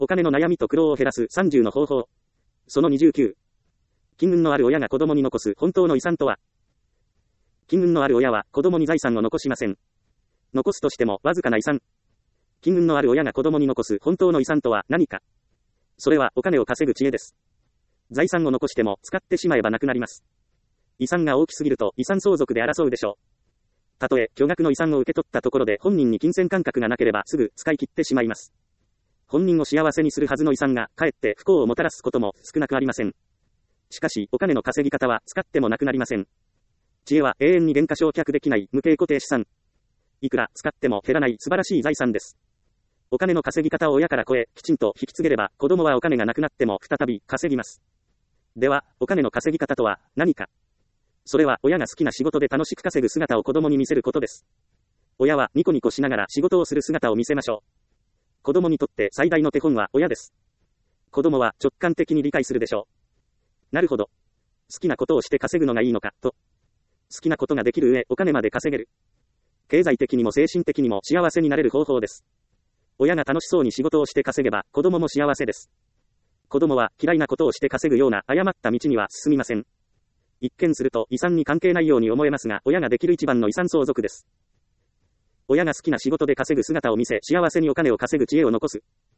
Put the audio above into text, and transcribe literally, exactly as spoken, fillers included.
お金の悩みと苦労を減らすさんじゅうの方法。そのにじゅうきゅう。金運のある親が子供に残す本当の遺産とは。金運のある親は子供に財産を残しません。残すとしてもわずかな遺産。金運のある親が子供に残す本当の遺産とは何か。それはお金を稼ぐ知恵です。財産を残しても使ってしまえばなくなります。遺産が大きすぎると遺産相続で争うでしょう。たとえ巨額の遺産を受け取ったところで本人に金銭感覚がなければすぐ使い切ってしまいます。本人を幸せにするはずの遺産がかえって不幸をもたらすことも少なくありません。しかしお金の稼ぎ方は使ってもなくなりません。知恵は永遠に減価償却できない無形固定資産。いくら使っても減らない素晴らしい財産です。お金の稼ぎ方を親から子へきちんと引き継げれば子供はお金がなくなっても再び稼ぎます。では、お金の稼ぎ方とは何か。それは親が好きな仕事で楽しく稼ぐ姿を子供に見せることです。親はニコニコしながら仕事をする姿を見せましょう。子供にとって最大の手本は親です。子供は直感的に理解するでしょう。なるほど。好きなことをして稼ぐのがいいのか、と。好きなことができる上、お金まで稼げる。経済的にも精神的にも幸せになれる方法です。親が楽しそうに仕事をして稼げば、子供も幸せです。子供は嫌いなことをして稼ぐような誤った道には進みません。一見すると遺産に関係ないように思えますが、親ができる一番の遺産相続です。親が好きな仕事で稼ぐ姿を見せ、幸せにお金を稼ぐ知恵を残す。